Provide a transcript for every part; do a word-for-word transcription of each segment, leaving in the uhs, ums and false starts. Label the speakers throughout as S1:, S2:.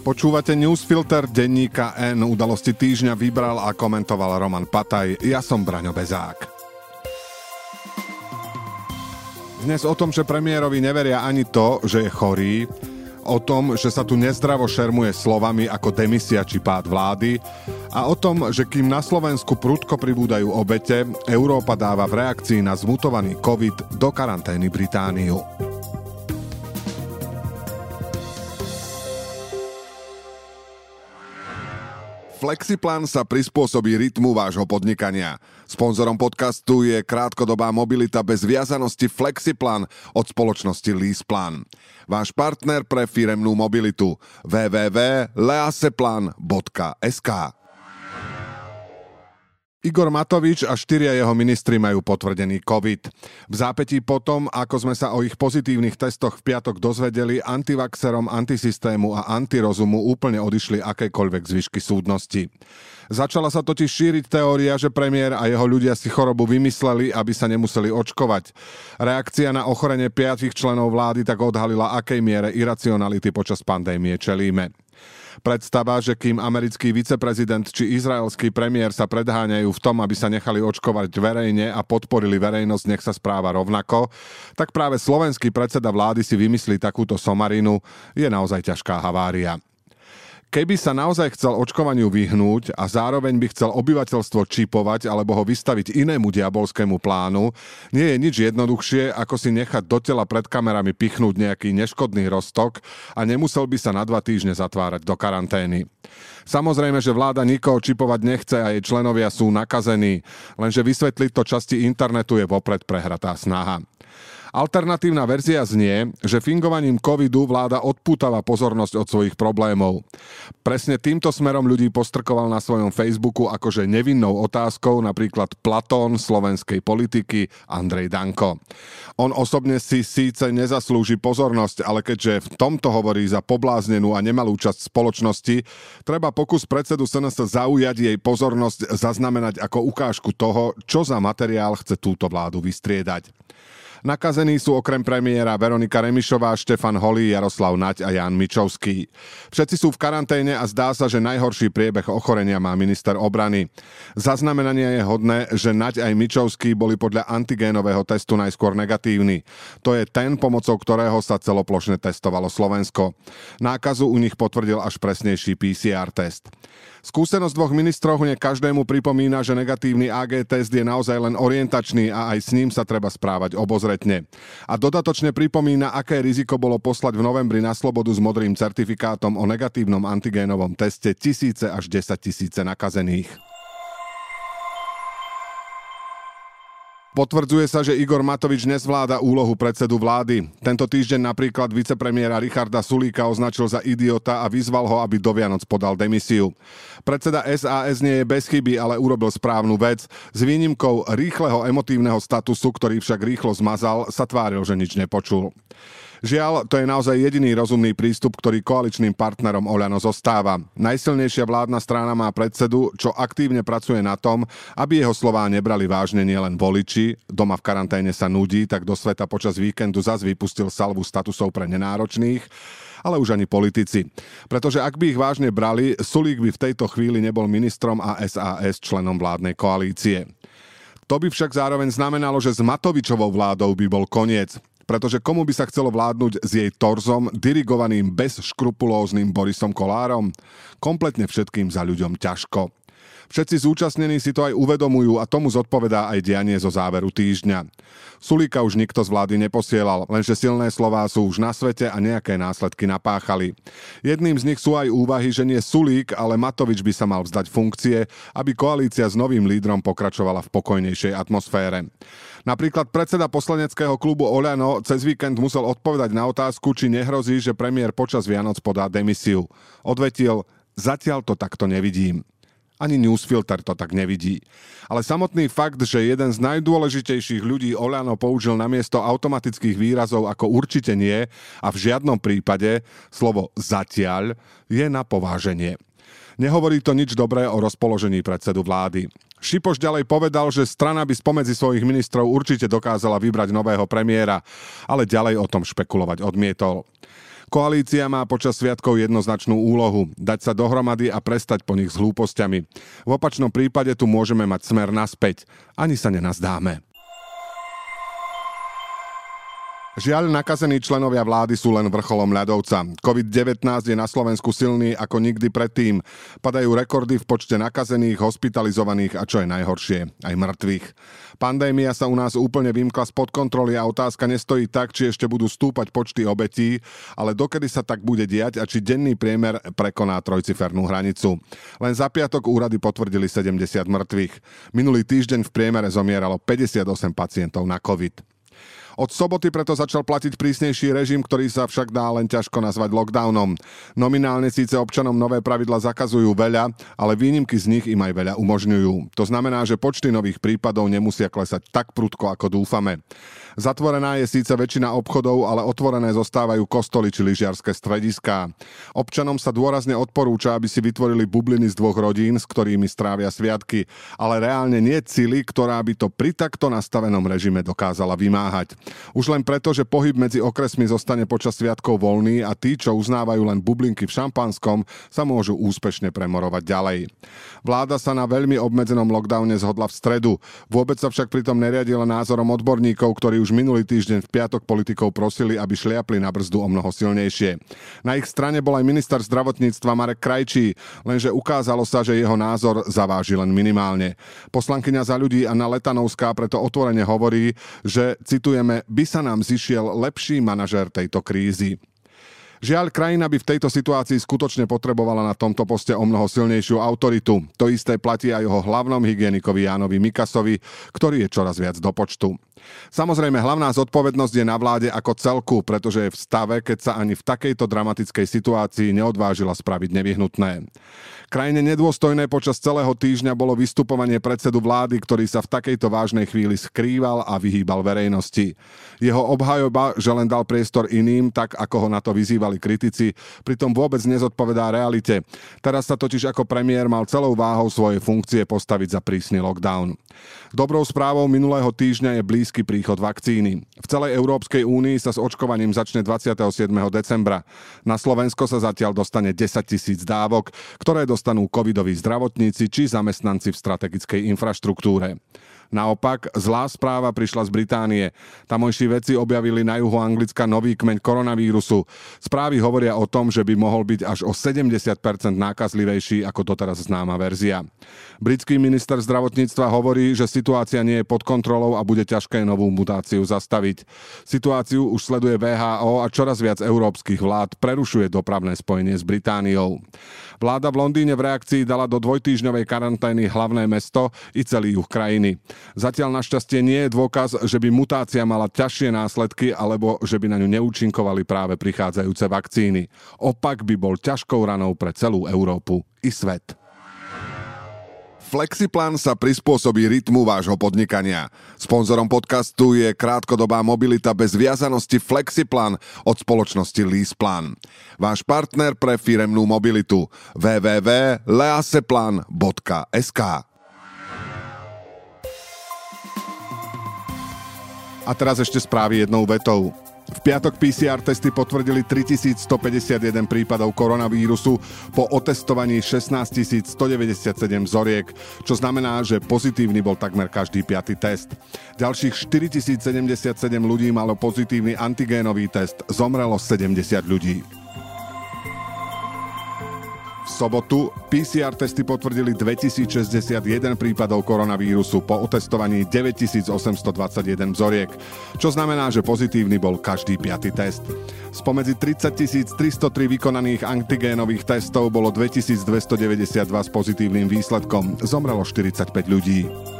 S1: Počúvate Newsfilter denníka N. Udalosti týždňa vybral a komentoval Roman Pataj. Ja som Braňo Bezák. Dnes o tom, že premiérovi neveria ani to, že je chorý, o tom, že sa tu nezdravo šermuje slovami ako demisia či pád vlády a o tom, že kým na Slovensku prudko pribúdajú obete, Európa dáva v reakcii na zmutovaný COVID do karantény Britániu. Flexiplan sa prispôsobí rytmu vášho podnikania. Sponzorom podcastu je krátkodobá mobilita bez viazanosti Flexiplan od spoločnosti LeasePlan. Váš partner pre firemnú mobilitu w w w bodka leaseplan bodka es ká. Igor Matovič a štyria jeho ministri majú potvrdený COVID. V zápätí potom, ako sme sa o ich pozitívnych testoch v piatok dozvedeli, antivaxerom, antisystému a antirozumu úplne odišli akékoľvek zvyšky súdnosti. Začala sa totiž šíriť teória, že premiér a jeho ľudia si chorobu vymysleli, aby sa nemuseli očkovať. Reakcia na ochorenie piatich členov vlády tak odhalila, akej miere iracionality počas pandémie čelíme. Predstava, že kým americký viceprezident či izraelský premiér sa predháňajú v tom, aby sa nechali očkovať verejne a podporili verejnosť, nech sa správa rovnako, tak práve slovenský predseda vlády si vymyslí takúto somarinu, je naozaj ťažká havária. Keby sa naozaj chcel očkovaniu vyhnúť a zároveň by chcel obyvateľstvo čipovať alebo ho vystaviť inému diabolskému plánu, nie je nič jednoduchšie, ako si nechať do tela pred kamerami pichnúť nejaký neškodný roztok a nemusel by sa na dva týždne zatvárať do karantény. Samozrejme, že vláda nikoho čipovať nechce a jej členovia sú nakazení, lenže vysvetliť to časti internetu je vopred prehratá snaha. Alternatívna verzia znie, že fingovaním covidu vláda odpútava pozornosť od svojich problémov. Presne týmto smerom ľudí postrkoval na svojom Facebooku akože nevinnou otázkou napríklad Platón slovenskej politiky Andrej Danko. On osobne si síce nezaslúži pozornosť, ale keďže v tomto hovorí za pobláznenú a nemalú časť spoločnosti, treba pokus predsedu es en es zaujať jej pozornosť zaznamenať ako ukážku toho, čo za materiál chce túto vládu vystriedať. Nakazení sú okrem premiéra Veronika Remišová, Štefan Holý, Jaroslav Naď a Ján Mičovský. Všetci sú v karanténe a zdá sa, že najhorší priebeh ochorenia má minister obrany. Zaznamenania je hodné, že Naď aj Mičovský boli podľa antigénového testu najskôr negatívni. To je ten, pomocou ktorého sa celoplošne testovalo Slovensko. Nákazu u nich potvrdil až presnejší pé cé er test. Skúsenosť dvoch ministrov hneď každému pripomína, že negatívny á gé test je naozaj len orientačný a aj s ním sa treba správať obozretne. A dodatočne pripomína, aké riziko bolo poslať v novembri na slobodu s modrým certifikátom o negatívnom antigénovom teste tisíce až desaťtisíce nakazených. Potvrdzuje sa, že Igor Matovič nezvláda úlohu predsedu vlády. Tento týždeň napríklad vicepremiéra Richarda Sulíka označil za idiota a vyzval ho, aby do Vianoc podal demisiu. Predseda es a es nie je bez chyby, ale urobil správnu vec. S výnimkou rýchleho emotívneho statusu, ktorý však rýchlo zmazal, sa tváril, že nič nepočul. Žiaľ, to je naozaj jediný rozumný prístup, ktorý koaličným partnerom Oľano zostáva. Najsilnejšia vládna strana má predsedu, čo aktívne pracuje na tom, aby jeho slová nebrali vážne nielen voliči, doma v karanténe sa nudí, tak do sveta počas víkendu zas vypustil salvu statusov pre nenáročných, ale už ani politici. Pretože ak by ich vážne brali, Sulík by v tejto chvíli nebol ministrom a es a es členom vládnej koalície. To by však zároveň znamenalo, že s Matovičovou vládou by bol koniec. Pretože komu by sa chcelo vládnuť s jej torzom, dirigovaným bezškrupulóznym Borisom Kollárom? Kompletne všetkým za ľuďom ťažko. Všetci zúčastnení si to aj uvedomujú a tomu zodpovedá aj dianie zo záveru týždňa. Sulíka už nikto z vlády neposielal, lenže silné slová sú už na svete a nejaké následky napáchali. Jedným z nich sú aj úvahy, že nie Sulík, ale Matovič by sa mal vzdať funkcie, aby koalícia s novým lídrom pokračovala v pokojnejšej atmosfére. Napríklad predseda poslaneckého klubu Oľano cez víkend musel odpovedať na otázku, či nehrozí, že premiér počas Vianoc podá demisiu. Odvetil, zatiaľ to takto nevidím. Ani Newsfilter to tak nevidí. Ale samotný fakt, že jeden z najdôležitejších ľudí Oľano použil namiesto automatických výrazov ako určite nie a v žiadnom prípade slovo zatiaľ, je na pováženie. Nehovorí to nič dobré o rozpoložení predsedu vlády. Šipoš ďalej povedal, že strana by spomedzi svojich ministrov určite dokázala vybrať nového premiéra, ale ďalej o tom špekulovať odmietol. Koalícia má počas sviatkov jednoznačnú úlohu – dať sa dohromady a prestať po nich s hlúpostiami. V opačnom prípade tu môžeme mať smer naspäť. Ani sa nenazdáme. Žiaľ, nakazení členovia vlády sú len vrcholom ľadovca. covid devätnásť je na Slovensku silný ako nikdy predtým. Padajú rekordy v počte nakazených, hospitalizovaných a čo je najhoršie, aj mŕtvych. Pandémia sa u nás úplne vymkla spod kontroly a otázka nestojí tak, či ešte budú stúpať počty obetí, ale dokedy sa tak bude diať a či denný priemer prekoná trojcifernú hranicu. Len za piatok úrady potvrdili sedemdesiat mŕtvych. Minulý týždeň v priemere zomieralo päťdesiatosem pacientov na COVID. Od soboty preto začal platiť prísnejší režim, ktorý sa však dá len ťažko nazvať lockdownom. Nominálne síce občanom nové pravidla zakazujú veľa, ale výnimky z nich im aj veľa umožňujú. To znamená, že počty nových prípadov nemusia klesať tak prudko, ako dúfame. Zatvorená je síce väčšina obchodov, ale otvorené zostávajú kostoly či lyžiarske strediská. Občanom sa dôrazne odporúča, aby si vytvorili bubliny z dvoch rodín, s ktorými strávia sviatky, ale reálne nie cily, ktorá by to pri takto nastavenom režime dokázala vymáhať. Už len preto, že pohyb medzi okresmi zostane počas sviatkov voľný a tí, čo uznávajú len bublinky v šampanskom, sa môžu úspešne premorovať ďalej. Vláda sa na veľmi obmedzenom lockdowne zhodla v stredu. Vôbec sa však pritom neriadila názorom odborníkov, ktorí už minulý týždeň v piatok politikov prosili, aby šliapli na brzdu o mnoho silnejšie. Na ich strane bol aj minister zdravotníctva Marek Krajčí, lenže ukázalo sa, že jeho názor zaváži len minimálne. Poslankyňa Za ľudí Anna Letanovská preto otvorene hovorí, že, citujeme, by sa nám zišiel lepší manažér tejto krízy. Žiaľ, krajina by v tejto situácii skutočne potrebovala na tomto poste o mnoho silnejšiu autoritu. To isté platí aj o hlavnom hygienikovi Jánovi Mikasovi, ktorý je čoraz viac do počtu. Samozrejme, hlavná zodpovednosť je na vláde ako celku, pretože je v stave, keď sa ani v takejto dramatickej situácii neodvážila spraviť nevyhnutné. Krajine nedôstojné počas celého týždňa bolo vystupovanie predsedu vlády, ktorý sa v takejto vážnej chvíli skrýval a vyhýbal verejnosti. Jeho obhajoba, že len dal priestor iným, tak ako ho na to vyzývali kritici, pritom vôbec nezodpovedá realite. Teraz sa totiž ako premiér mal celou váhou svojej funkcie postaviť za prísny lockdown. Dobrou správou minulého týždňa je blízky príchod vakcíny. V celej Európskej únii sa s očkovaním začne dvadsiateho siedmeho decembra. Na Slovensko sa zatiaľ dostane desať tisíc dávok, ktoré dostanú covidoví zdravotníci či zamestnanci v strategickej infraštruktúre. Naopak, zlá správa prišla z Británie. Tamojší vedci objavili na juhu Anglicka nový kmeň koronavírusu. Správy hovoria o tom, že by mohol byť až o sedemdesiat percent nákazlivejší ako doteraz známa verzia. Britský minister zdravotníctva hovorí, že situácia nie je pod kontrolou a bude ťažké novú mutáciu zastaviť. Situáciu už sleduje vé há ó a čoraz viac európskych vlád prerušuje dopravné spojenie s Britániou. Vláda v Londýne v reakcii dala do dvojtýždňovej karantény hlavné mesto i celý juh krajiny. Zatiaľ našťastie nie je dôkaz, že by mutácia mala ťažšie následky alebo že by na ňu neúčinkovali práve prichádzajúce vakcíny. Opak by bol ťažkou ranou pre celú Európu i svet. Flexiplan sa prispôsobí rytmu vášho podnikania. Sponzorom podcastu je krátkodobá mobilita bez viazanosti Flexiplan od spoločnosti LeasePlan. Váš partner pre firemnú mobilitu w w w bodka leaseplan bodka es ká. A teraz ešte správy jednou vetou. V piatok pé cé er testy potvrdili tritisícstopäťdesiatjeden prípadov koronavírusu po otestovaní šestnásťtisícstodeväťdesiatsedem vzoriek, čo znamená, že pozitívny bol takmer každý piaty test. Ďalších štyritisícsedemdesiatsedem ľudí malo pozitívny antigénový test, zomrelo sedemdesiat ľudí. V sobotu pé cé er testy potvrdili dvetisícšesťdesiatjeden prípadov koronavírusu po otestovaní deväťtisícosemstodvadsaťjeden vzoriek, čo znamená, že pozitívny bol každý piaty test. Spomedzi tridsaťtisíctristotri vykonaných antigénových testov bolo dvetisícdvestodeväťdesiatdva s pozitívnym výsledkom, zomrelo štyridsaťpäť ľudí.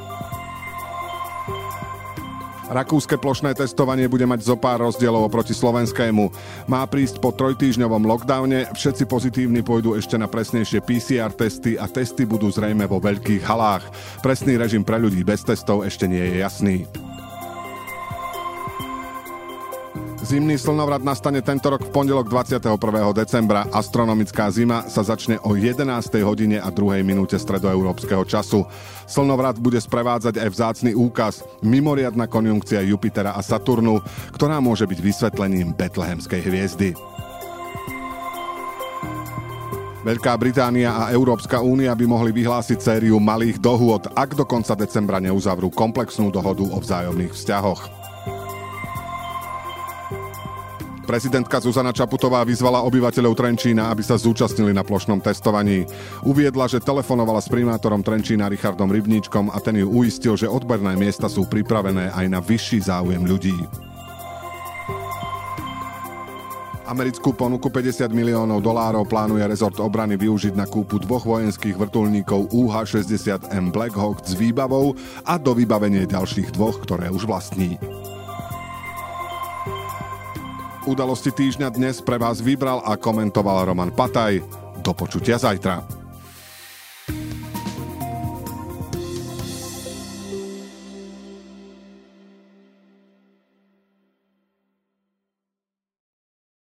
S1: Rakúske plošné testovanie bude mať zo pár rozdielov oproti slovenskému. Má prísť po trojtýždňovom lockdowne, všetci pozitívni pôjdu ešte na presnejšie pé cé er testy a testy budú zrejme vo veľkých halách. Presný režim pre ľudí bez testov ešte nie je jasný. Zimný slnovrat nastane tento rok v pondelok dvadsiateho prvého decembra. Astronomická zima sa začne o jedenástej hodine a druhej minúte stredoeurópskeho času. Slnovrat bude sprevádzať aj vzácny úkaz, mimoriadna konjunkcia Jupitera a Saturnu, ktorá môže byť vysvetlením betlehemskej hviezdy. Veľká Británia a Európska únia by mohli vyhlásiť sériu malých dohôd, ak do konca decembra neuzavrú komplexnú dohodu o vzájomných vzťahoch. Prezidentka Zuzana Čaputová vyzvala obyvateľov Trenčína, aby sa zúčastnili na plošnom testovaní. Uviedla, že telefonovala s primátorom Trenčína Richardom Rybníčkom a ten ju uistil, že odberné miesta sú pripravené aj na vyšší záujem ľudí. Americkú ponuku päťdesiat miliónov dolárov plánuje rezort obrany využiť na kúpu dvoch vojenských vrtuľníkov ú há šesťdesiat em Black Hawk s výbavou a do vybavenie ďalších dvoch, ktoré už vlastní. Udalosti týždňa dnes pre vás vybral a komentoval Roman Pataj. Do počutia zajtra.